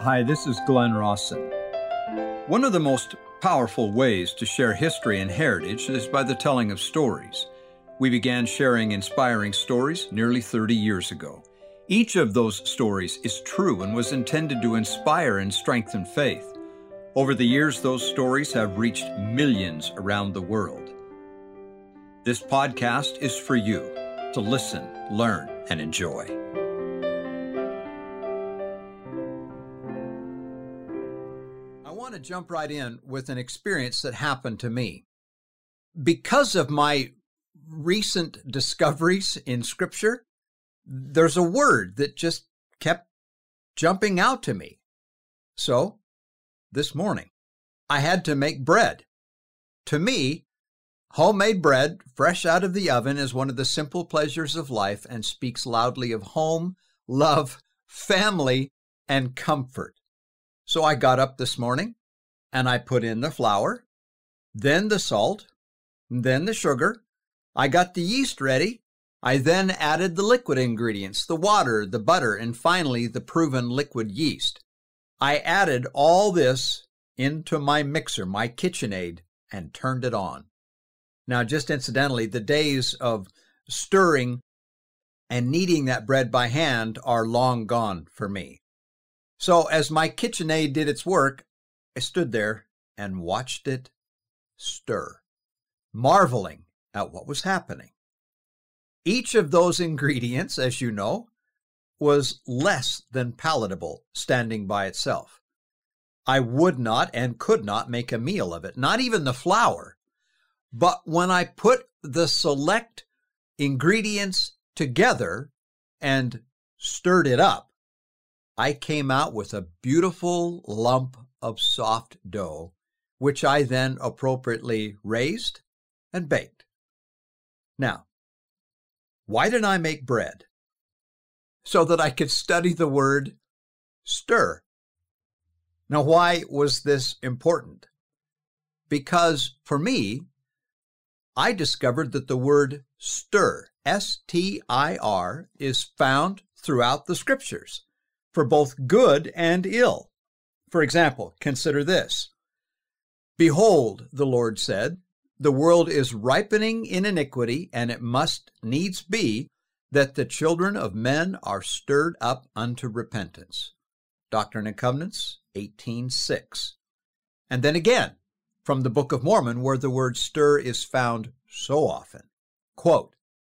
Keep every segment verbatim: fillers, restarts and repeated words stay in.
Hi, this is Glenn Rawson. One of the most powerful ways to share history and heritage is by the telling of stories. We began sharing inspiring stories nearly thirty years ago. Each of those stories is true and was intended to inspire and strengthen faith. Over the years, those stories have reached millions around the world. This podcast is for you to listen, learn, and enjoy. I want to jump right in with an experience that happened to me. Because of my recent discoveries in Scripture, there's a word that just kept jumping out to me. So, this morning, I had to make bread. To me, homemade bread, fresh out of the oven, is one of the simple pleasures of life and speaks loudly of home, love, family, and comfort. So I got up this morning and I put in the flour, then the salt, then the sugar. I got the yeast ready. I then added the liquid ingredients, the water, the butter, and finally the proven liquid yeast. I added all this into my mixer, my KitchenAid, and turned it on. Now, just incidentally, the days of stirring and kneading that bread by hand are long gone for me. So as my KitchenAid did its work, I stood there and watched it stir, marveling at what was happening. Each of those ingredients, as you know, was less than palatable standing by itself. I would not and could not make a meal of it, not even the flour. But when I put the select ingredients together and stirred it up, I came out with a beautiful lump of soft dough, which I then appropriately raised and baked. Now, why did I make bread? So that I could study the word stir. Now, why was this important? Because for me, I discovered that the word stir, S T I R, is found throughout the Scriptures for both good and ill. For example, consider this. Behold, the Lord said, the world is ripening in iniquity, and it must needs be that the children of men are stirred up unto repentance. Doctrine and Covenants, eighteen six. And then again, from the Book of Mormon, where the word stir is found so often. Quote,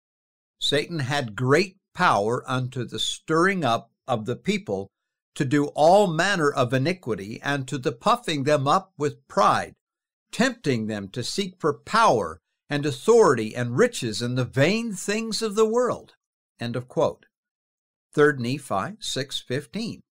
Satan had great power unto the stirring up of the people to do all manner of iniquity, and to the puffing them up with pride, tempting them to seek for power and authority and riches and the vain things of the world. End of quote. Third Nephi six fifteen.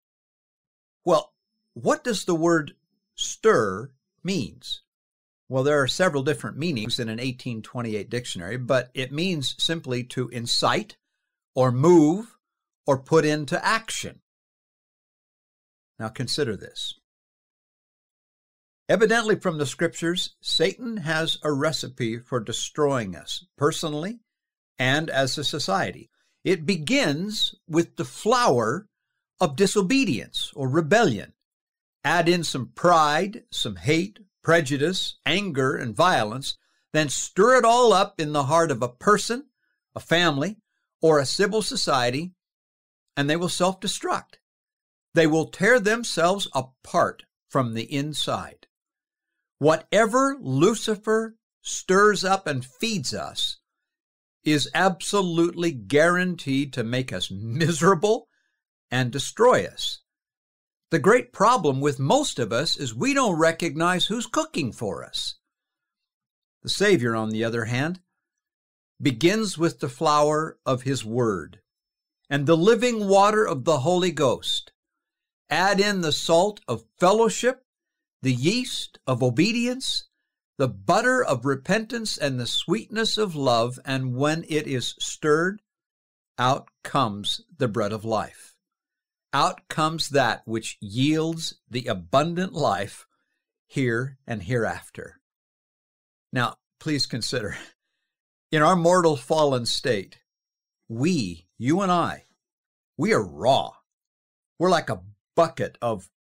Well, what does the word stir means? Well, there are several different meanings in an eighteen twenty-eight dictionary, but it means simply to incite or move or put into action. Now consider this. Evidently from the Scriptures, Satan has a recipe for destroying us personally and as a society. It begins with the flour of disobedience or rebellion. Add in some pride, some hate, prejudice, anger, and violence, then stir it all up in the heart of a person, a family, or a civil society, and they will self-destruct. They will tear themselves apart from the inside. Whatever Lucifer stirs up and feeds us is absolutely guaranteed to make us miserable and destroy us. The great problem with most of us is we don't recognize who's cooking for us. The Savior, on the other hand, begins with the flour of His Word and the living water of the Holy Ghost. Add in the salt of fellowship, the yeast of obedience, the butter of repentance, and the sweetness of love, and when it is stirred, out comes the bread of life. Out comes that which yields the abundant life here and hereafter. Now, please consider, in our mortal fallen state, we, you and I, we are raw. We're like a bucket of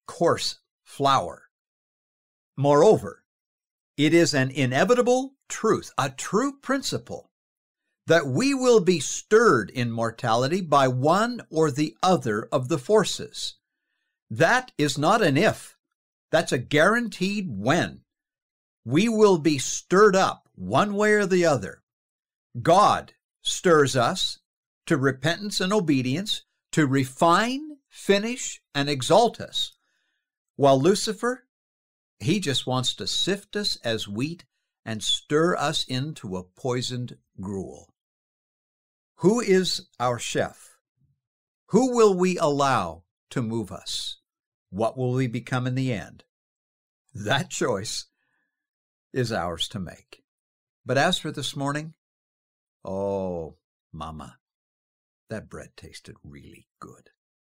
coarse flour. Moreover, it is an inevitable truth, a true principle, that we will be stirred in mortality by one or the other of the forces. That is not an if, that's a guaranteed when. We will be stirred up one way or the other. God stirs us to repentance and obedience, to refine, finish, and exalt us, while Lucifer, he just wants to sift us as wheat and stir us into a poisoned gruel. Who is our chef? Who will we allow to move us? What will we become in the end? That choice is ours to make. But as for this morning, oh, Mama, that bread tasted really good.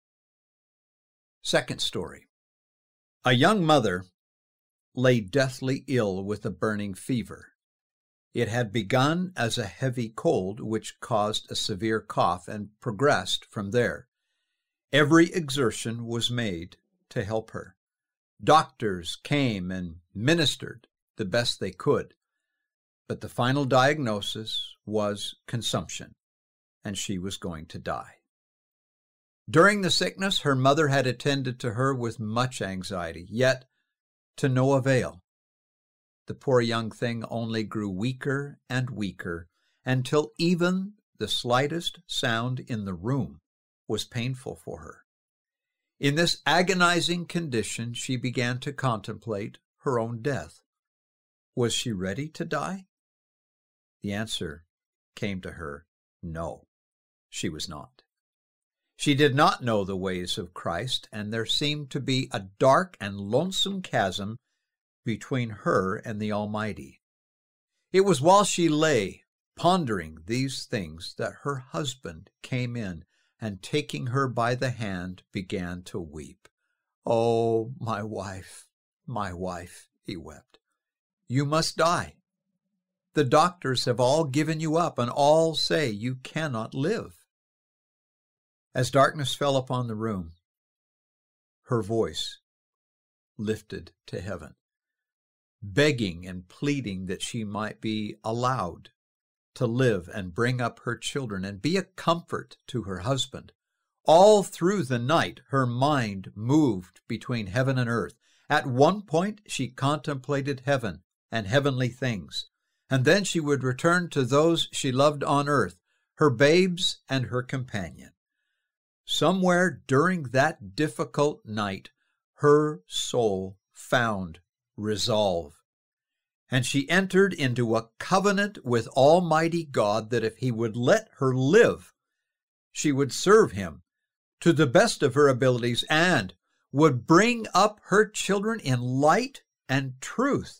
Second story. A young mother lay deathly ill with a burning fever. It had begun as a heavy cold, which caused a severe cough and progressed from there. Every exertion was made to help her. Doctors came and ministered the best they could, but the final diagnosis was consumption, and she was going to die. During the sickness, her mother had attended to her with much anxiety, yet to no avail. The poor young thing only grew weaker and weaker, until even the slightest sound in the room was painful for her. In this agonizing condition, she began to contemplate her own death. Was she ready to die? The answer came to her, no, she was not. She did not know the ways of Christ, and there seemed to be a dark and lonesome chasm between her and the Almighty. It was while she lay pondering these things that her husband came in and, taking her by the hand, began to weep. "Oh, my wife, my wife," he wept, "you must die. The doctors have all given you up, and all say you cannot live." As darkness fell upon the room, her voice lifted to heaven, begging and pleading that she might be allowed to live and bring up her children and be a comfort to her husband. All through the night, her mind moved between heaven and earth. At one point, she contemplated heaven and heavenly things, and then she would return to those she loved on earth, her babes and her companion. Somewhere during that difficult night, her soul found resolve, and she entered into a covenant with Almighty God that if He would let her live, she would serve Him to the best of her abilities and would bring up her children in light and truth.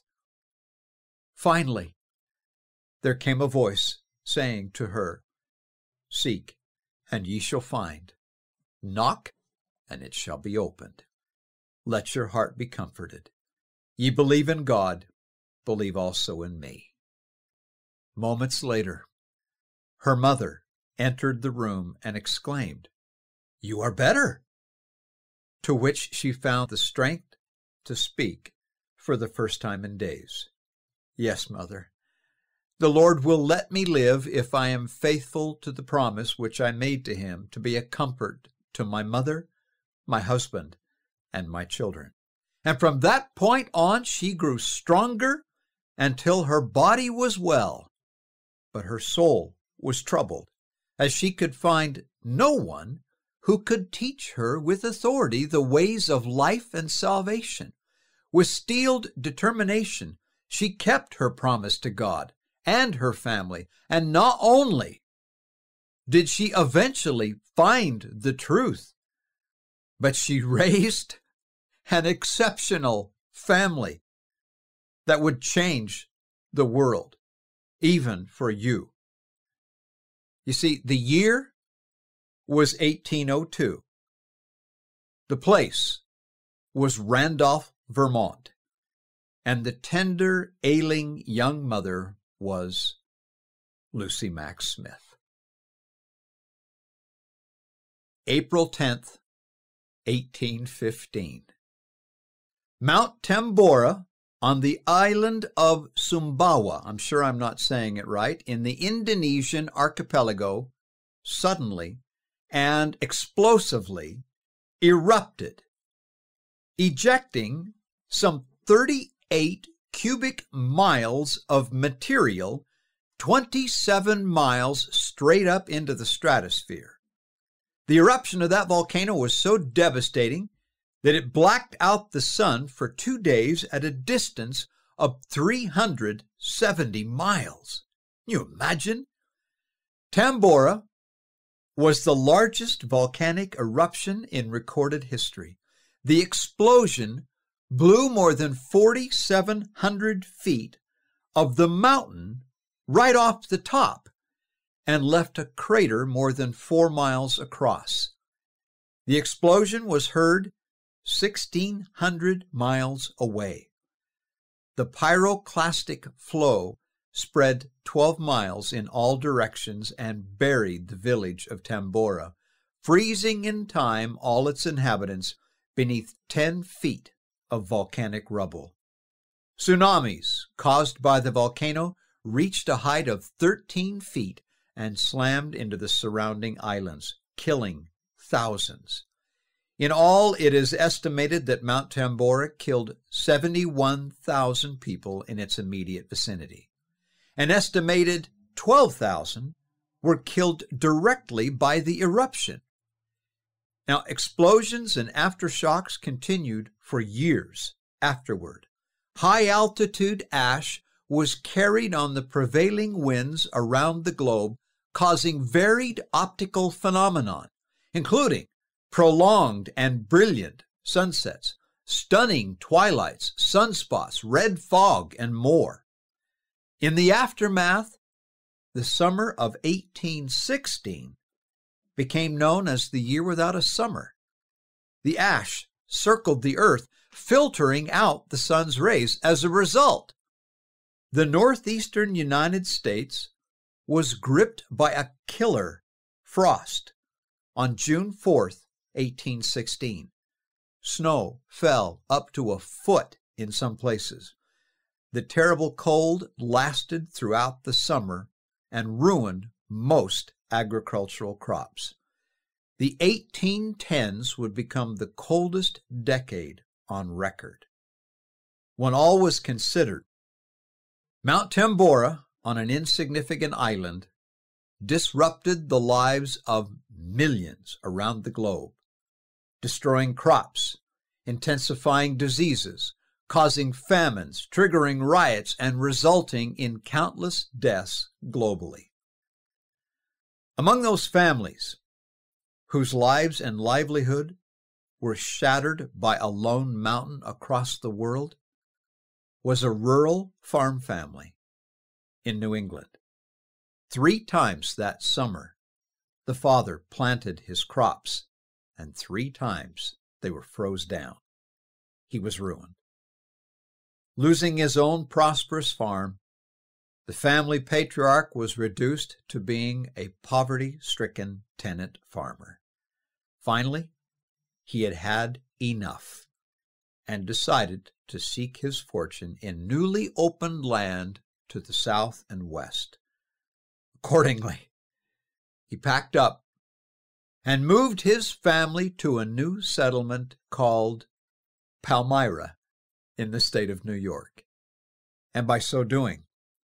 Finally, there came a voice saying to her, "Seek, and ye shall find. Knock, and it shall be opened. Let your heart be comforted. Ye believe in God, believe also in me." Moments later, her mother entered the room and exclaimed, "You are better," to which she found the strength to speak for the first time in days. "Yes, Mother, the Lord will let me live if I am faithful to the promise which I made to Him to be a comfort to my mother, my husband, and my children." And from that point on, she grew stronger until her body was well, but her soul was troubled, as she could find no one who could teach her with authority the ways of life and salvation. With steeled determination, she kept her promise to God and her family, and not only did she eventually find the truth, but she raised an exceptional family that would change the world, even for you. You see, the year was eighteen oh two. The place was Randolph, Vermont, and the tender, ailing young mother was Lucy Mack Smith. April tenth, eighteen fifteen. Mount Tambora on the island of Sumbawa, I'm sure I'm not saying it right, in the Indonesian archipelago, suddenly and explosively erupted, ejecting some thirty-eight cubic miles of material twenty-seven miles straight up into the stratosphere. The eruption of that volcano was so devastating that it blacked out the sun for two days at a distance of three hundred seventy miles. Can you imagine? Tambora was the largest volcanic eruption in recorded history. The explosion blew more than forty-seven hundred feet of the mountain right off the top and left a crater more than four miles across. The explosion was heard sixteen hundred miles away. The pyroclastic flow spread twelve miles in all directions and buried the village of Tambora, freezing in time all its inhabitants beneath ten feet of volcanic rubble. Tsunamis caused by the volcano reached a height of thirteen feet and slammed into the surrounding islands, killing thousands. In all, it is estimated that Mount Tambora killed seventy-one thousand people in its immediate vicinity. An estimated twelve thousand were killed directly by the eruption. Now, explosions and aftershocks continued for years afterward. High-altitude ash was carried on the prevailing winds around the globe, causing varied optical phenomena, including prolonged and brilliant sunsets, stunning twilights, sunspots, red fog, and more. In the aftermath, the summer of eighteen sixteen became known as the year without a summer. The ash circled the earth, filtering out the sun's rays. As a result, the northeastern United States was gripped by a killer frost on June fourth, eighteen sixteen. Snow fell up to a foot in some places. The terrible cold lasted throughout the summer and ruined most agricultural crops. The eighteen tens would become the coldest decade on record. When all was considered, Mount Tambora, on an insignificant island, disrupted the lives of millions around the globe, destroying crops, intensifying diseases, causing famines, triggering riots, and resulting in countless deaths globally. Among those families whose lives and livelihood were shattered by a lone mountain across the world was a rural farm family in New England. Three times that summer, the father planted his crops, and three times they were froze down. He was ruined. Losing his own prosperous farm, the family patriarch was reduced to being a poverty-stricken tenant farmer. Finally, he had had enough and decided to seek his fortune in newly opened land to the south and west. Accordingly, he packed up and moved his family to a new settlement called Palmyra in the state of New York. And by so doing,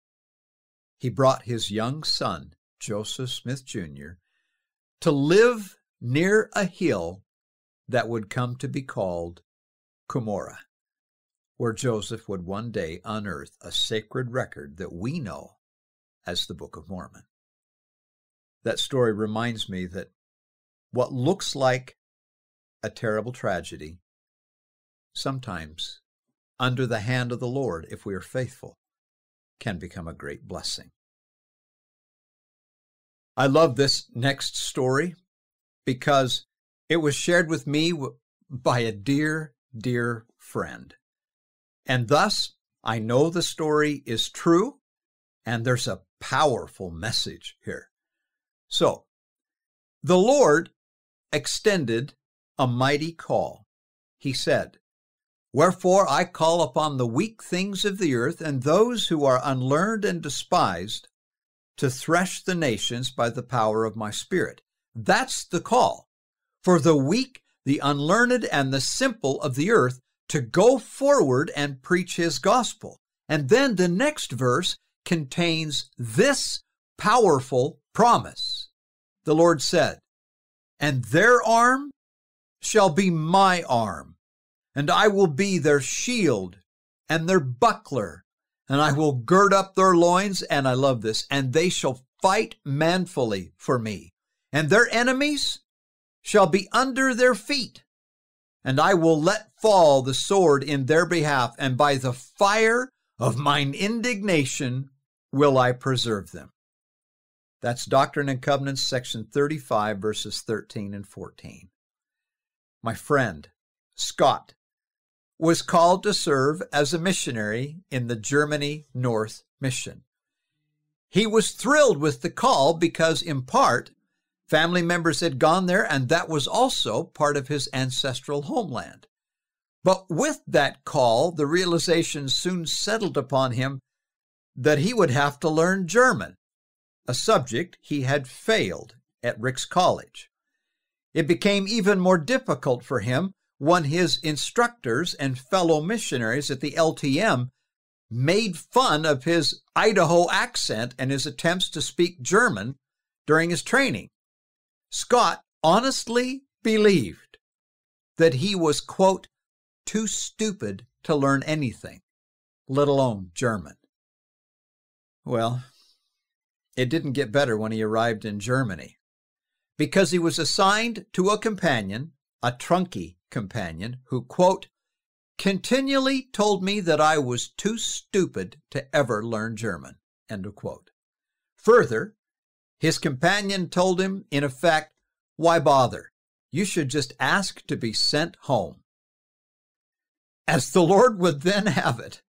he brought his young son, Joseph Smith Junior, to live near a hill that would come to be called Cumorah, where Joseph would one day unearth a sacred record that we know as the Book of Mormon. That story reminds me that what looks like a terrible tragedy, sometimes, under the hand of the Lord, if we are faithful, can become a great blessing. I love this next story because it was shared with me by a dear, dear friend. And thus, I know the story is true, and there's a powerful message here. So, the Lord extended a mighty call. He said, Wherefore I call upon the weak things of the earth and those who are unlearned and despised to thresh the nations by the power of my Spirit. That's the call for the weak, the unlearned, and the simple of the earth to go forward and preach his gospel. And then the next verse contains this powerful promise. The Lord said, "And their arm shall be my arm, and I will be their shield and their buckler, and I will gird up their loins," and I love this, "and they shall fight manfully for me. And their enemies shall be under their feet, and I will let fall the sword in their behalf, and by the fire of mine indignation will I preserve them." That's Doctrine and Covenants, section thirty-five, verses thirteen and fourteen. My friend, Scott, was called to serve as a missionary in the Germany North Mission. He was thrilled with the call because, in part, family members had gone there, and that was also part of his ancestral homeland. But with that call, the realization soon settled upon him that he would have to learn German, a subject he had failed at Ricks College. It became even more difficult for him when his instructors and fellow missionaries at the L T M made fun of his Idaho accent and his attempts to speak German during his training. Scott honestly believed that he was, quote, too stupid to learn anything, let alone German. Well, it didn't get better when he arrived in Germany, because he was assigned to a companion, a trunky companion, who, quote, continually told me that I was too stupid to ever learn German, end of quote. Further, his companion told him, in effect, why bother? You should just ask to be sent home. As the Lord would then have it,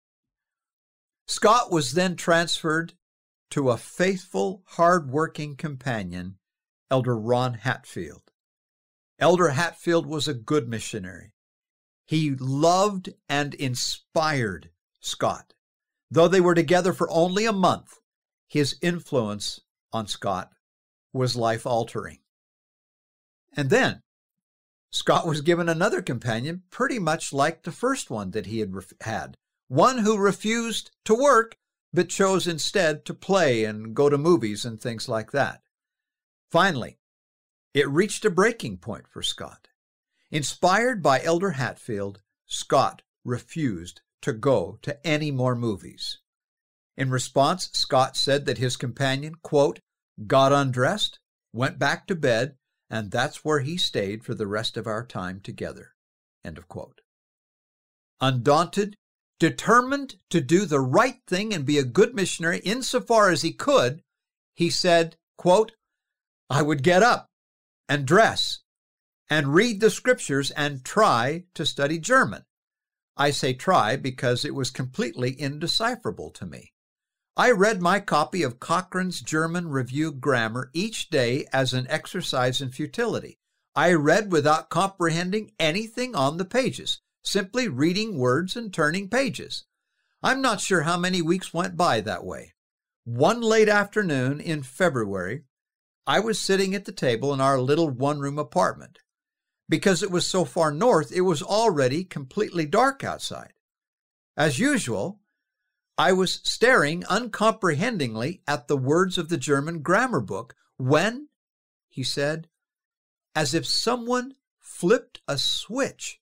Scott was then transferred to a faithful, hard-working companion, Elder Ron Hatfield. Elder Hatfield was a good missionary. He loved and inspired Scott. Though they were together for only a month, his influence on Scott was life-altering. And then Scott was given another companion pretty much like the first one that he had had, one who refused to work but chose instead to play and go to movies and things like that. Finally, it reached a breaking point for Scott. Inspired by Elder Hatfield, Scott refused to go to any more movies. In response, Scott said that his companion, quote, got undressed, went back to bed, and that's where he stayed for the rest of our time together, end of quote. Undaunted, determined to do the right thing and be a good missionary insofar as he could, he said, quote, I would get up and dress and read the scriptures and try to study German. I say try because it was completely indecipherable to me. I read my copy of Cochrane's German Review Grammar each day as an exercise in futility. I read without comprehending anything on the pages, simply reading words and turning pages. I'm not sure how many weeks went by that way. One late afternoon in February, I was sitting at the table in our little one-room apartment. Because it was so far north, it was already completely dark outside. As usual, I was staring uncomprehendingly at the words of the German grammar book when, he said, as if someone flipped a switch,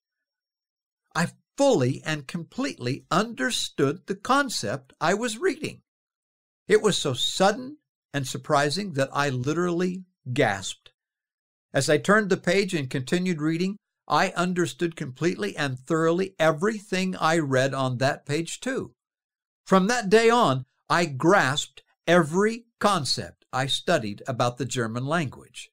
I fully and completely understood the concept I was reading. It was so sudden and surprising that I literally gasped. As I turned the page and continued reading, I understood completely and thoroughly everything I read on that page too. From that day on, I grasped every concept I studied about the German language.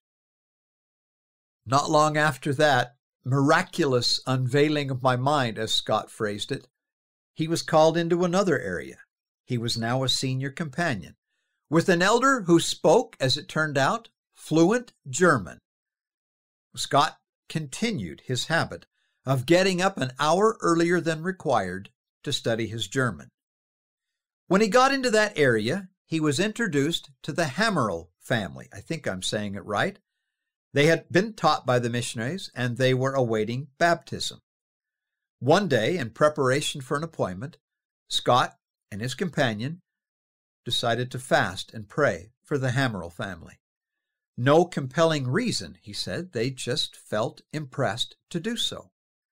Not long after that miraculous unveiling of my mind, as Scott phrased it, he was called into another area. He was now a senior companion, with an elder who spoke, as it turned out, fluent German. Scott continued his habit of getting up an hour earlier than required to study his German. When he got into that area, he was introduced to the Hammerl family. I think I'm saying it right. They had been taught by the missionaries, and they were awaiting baptism. One day, in preparation for an appointment, Scott and his companion decided to fast and pray for the Hammerl family. No compelling reason, he said. They just felt impressed to do so.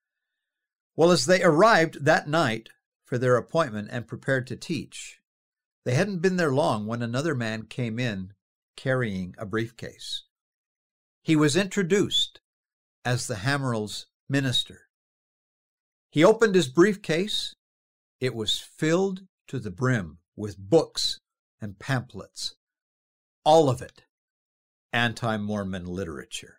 Well, as they arrived that night for their appointment and prepared to teach, they hadn't been there long when another man came in carrying a briefcase. He was introduced as the Hammerl's minister. He opened his briefcase. It was filled to the brim with books and pamphlets, all of it anti-Mormon literature.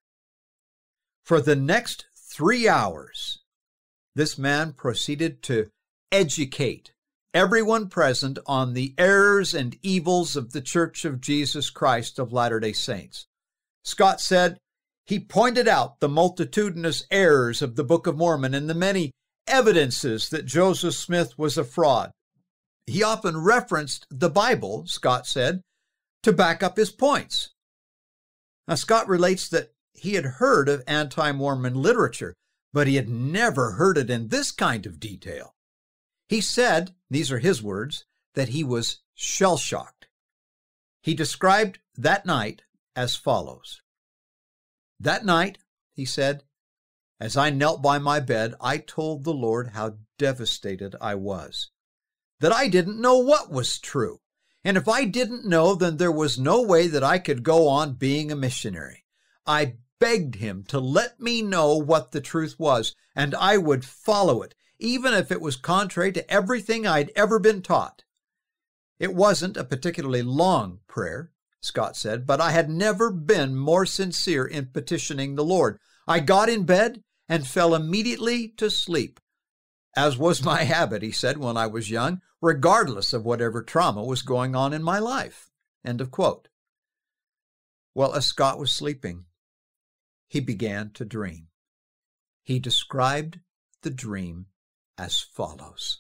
For the next three hours, this man proceeded to educate everyone present on the errors and evils of the Church of Jesus Christ of Latter-day Saints. Scott said he pointed out the multitudinous errors of the Book of Mormon and the many evidences that Joseph Smith was a fraud. He often referenced the Bible, Scott said, to back up his points. Now, Scott relates that he had heard of anti-Mormon literature, but he had never heard it in this kind of detail. He said, these are his words, that he was shell-shocked. He described that night as follows. That night, he said, as I knelt by my bed, I told the Lord how devastated I was, that I didn't know what was true. And if I didn't know, then there was no way that I could go on being a missionary. I begged him to let me know what the truth was, and I would follow it, even if it was contrary to everything I'd ever been taught. It wasn't a particularly long prayer, Scott said, but I had never been more sincere in petitioning the Lord. I got in bed and fell immediately to sleep, as was my habit, he said, when I was young, regardless of whatever trauma was going on in my life. End of quote. Well, as Scott was sleeping, he began to dream. He described the dream as follows.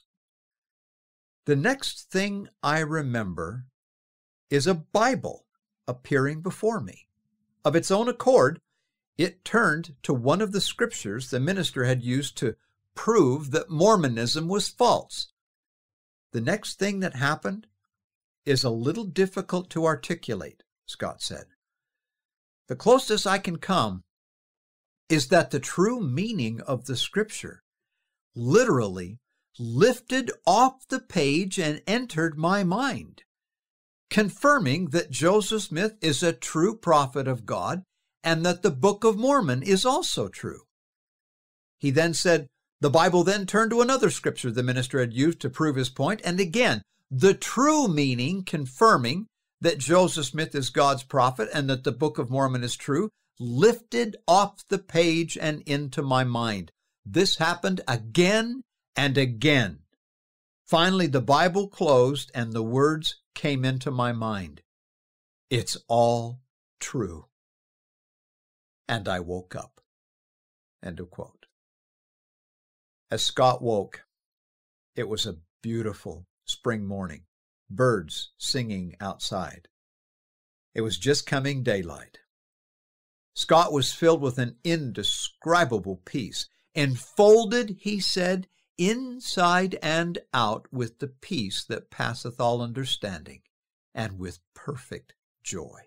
The next thing I remember is a Bible appearing before me. Of its own accord, it turned to one of the scriptures the minister had used to prove that Mormonism was false. The next thing that happened is a little difficult to articulate, Scott said. The closest I can come is that the true meaning of the scripture literally lifted off the page and entered my mind, confirming that Joseph Smith is a true prophet of God and that the Book of Mormon is also true. He then said, the Bible then turned to another scripture the minister had used to prove his point, and again, the true meaning confirming that Joseph Smith is God's prophet and that the Book of Mormon is true, lifted off the page and into my mind. This happened again and again. Finally, the Bible closed and the words came into my mind. It's all true. And I woke up. End of quote. As Scott woke, it was a beautiful spring morning, birds singing outside. It was just coming daylight. Scott was filled with an indescribable peace, enfolded, he said, inside and out with the peace that passeth all understanding, and with perfect joy.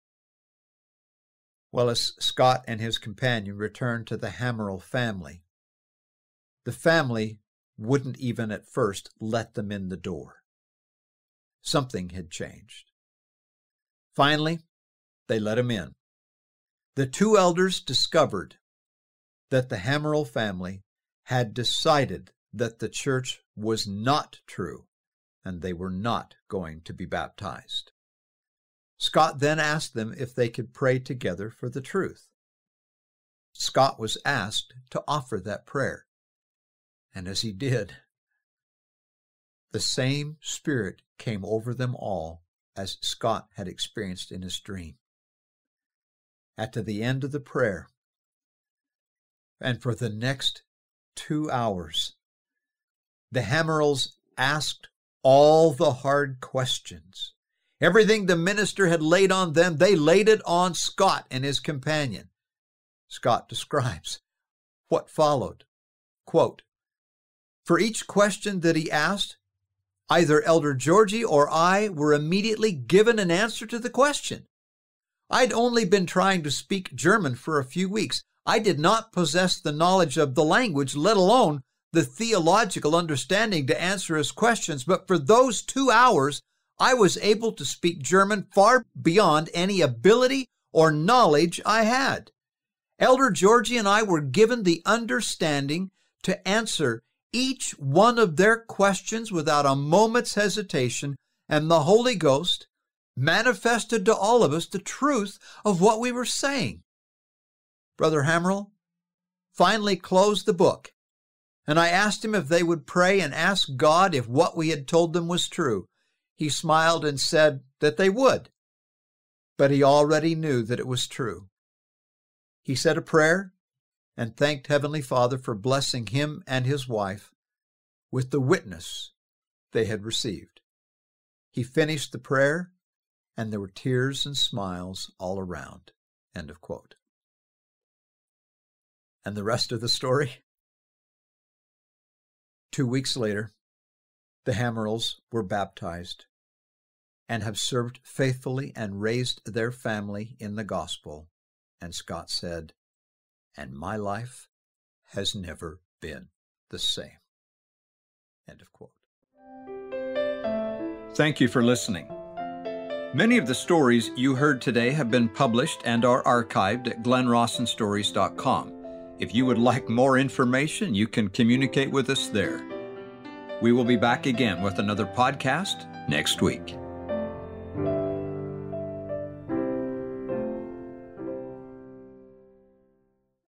Well, as Scott and his companion returned to the Hammerl family, the family wouldn't even at first let them in the door. Something had changed. Finally, they let him in. The two elders discovered that the Hammerl family had decided that the church was not true and they were not going to be baptized. Scott then asked them if they could pray together for the truth. Scott was asked to offer that prayer. And as he did, the same spirit came over them all as Scott had experienced in his dream. At the end of the prayer, and for the next two hours. The Hammerls asked all the hard questions. Everything the minister had laid on them, they laid it on Scott and his companion. Scott describes what followed. Quote, "For each question that he asked, either Elder Georgie or I were immediately given an answer to the question. I'd only been trying to speak German for a few weeks. I did not possess the knowledge of the language, let alone the theological understanding to answer his questions, but for those two hours, I was able to speak German far beyond any ability or knowledge I had. Elder Georgie and I were given the understanding to answer each one of their questions without a moment's hesitation, and the Holy Ghost manifested to all of us the truth of what we were saying." Brother Hammerl finally closed the book, and I asked him if they would pray and ask God if what we had told them was true. He smiled and said that they would, but he already knew that it was true. He said a prayer and thanked Heavenly Father for blessing him and his wife with the witness they had received. He finished the prayer, and there were tears and smiles all around. End of quote. And the rest of the story? Two weeks later, the Hammerls were baptized and have served faithfully and raised their family in the gospel. And Scott said, "And my life has never been the same." End of quote. Thank you for listening. Many of the stories you heard today have been published and are archived at glen rawson stories dot com. If you would like more information, you can communicate with us there. We will be back again with another podcast next week.